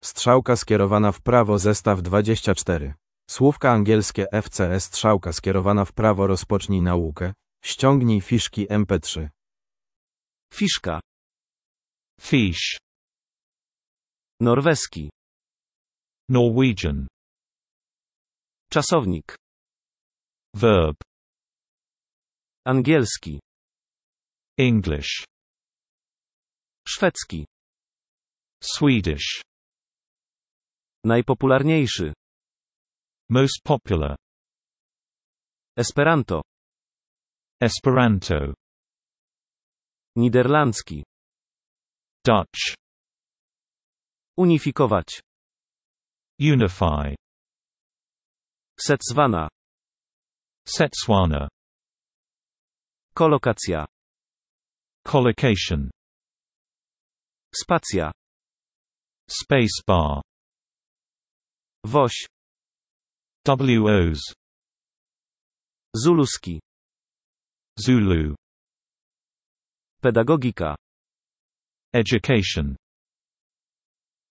Strzałka skierowana w prawo zestaw 24. Słówka angielskie FCE strzałka skierowana w prawo rozpocznij naukę. Ściągnij fiszki MP3. Fiszka. Fish. Norweski. Norwegian. Czasownik. Verb. Angielski. English. Szwedzki. Swedish. Najpopularniejszy. Most popular. Esperanto. Esperanto. Niderlandzki. Dutch. Unifikować. Unify. Setswana. Setswana. Kolokacja. Collocation. Spacja. Spacebar. Woś. WOs. Zuluski. Zulu. Pedagogika. Education.